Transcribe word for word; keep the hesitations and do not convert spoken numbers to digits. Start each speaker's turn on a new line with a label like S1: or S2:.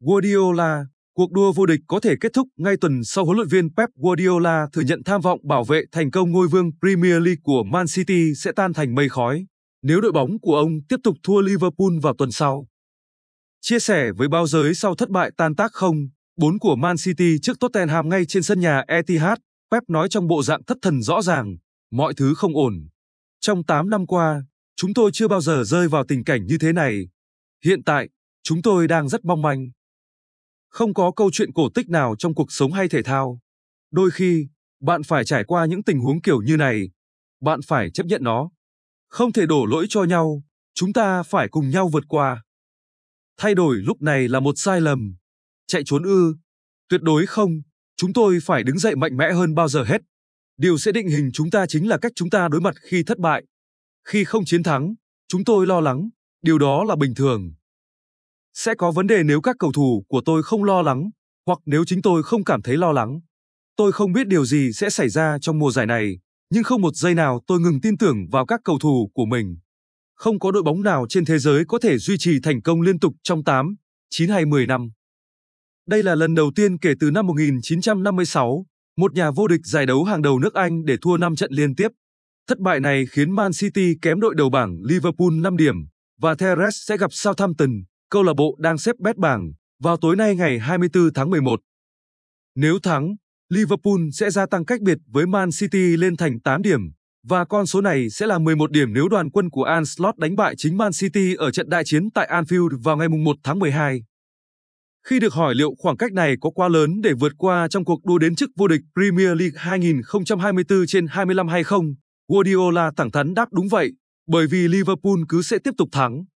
S1: Guardiola, cuộc đua vô địch có thể kết thúc ngay tuần sau huấn luyện viên Pep Guardiola thừa nhận tham vọng bảo vệ thành công ngôi vương Premier League của Man City sẽ tan thành mây khói nếu đội bóng của ông tiếp tục thua Liverpool vào tuần sau. Chia sẻ với báo giới sau thất bại tan tác không bốn của Man City trước Tottenham ngay trên sân nhà Etihad, Pep nói trong bộ dạng thất thần rõ ràng, mọi thứ không ổn. Trong tám năm qua, chúng tôi chưa bao giờ rơi vào tình cảnh như thế này. Hiện tại, chúng tôi đang rất mong manh. Không có câu chuyện cổ tích nào trong cuộc sống hay thể thao. Đôi khi, bạn phải trải qua những tình huống kiểu như này. Bạn phải chấp nhận nó. Không thể đổ lỗi cho nhau, chúng ta phải cùng nhau vượt qua. Thay đổi lúc này là một sai lầm. Chạy trốn ư? Tuyệt đối không, chúng tôi phải đứng dậy mạnh mẽ hơn bao giờ hết. Điều sẽ định hình chúng ta chính là cách chúng ta đối mặt khi thất bại. Khi không chiến thắng, chúng tôi lo lắng, điều đó là bình thường. Sẽ có vấn đề nếu các cầu thủ của tôi không lo lắng, hoặc nếu chính tôi không cảm thấy lo lắng. Tôi không biết điều gì sẽ xảy ra trong mùa giải này, nhưng không một giây nào tôi ngừng tin tưởng vào các cầu thủ của mình. Không có đội bóng nào trên thế giới có thể duy trì thành công liên tục trong tám, chín hay mười năm. Đây là lần đầu tiên kể từ năm một nghìn chín trăm năm mươi sáu, một nhà vô địch giải đấu hàng đầu nước Anh để thua năm trận liên tiếp. Thất bại này khiến Man City kém đội đầu bảng Liverpool năm điểm, và Therese sẽ gặp Southampton, câu lạc bộ đang xếp bét bảng, vào tối nay ngày hai mươi tư tháng mười một. Nếu thắng, Liverpool sẽ gia tăng cách biệt với Man City lên thành tám điểm, và con số này sẽ là mười một điểm nếu đoàn quân của Ancelotti đánh bại chính Man City ở trận đại chiến tại Anfield vào ngày một tháng mười hai. Khi được hỏi liệu khoảng cách này có quá lớn để vượt qua trong cuộc đua đến chức vô địch Premier League hai nghìn không trăm hai mươi tư trên hai mươi lăm hay không, Guardiola thẳng thắn đáp đúng vậy, bởi vì Liverpool cứ sẽ tiếp tục thắng.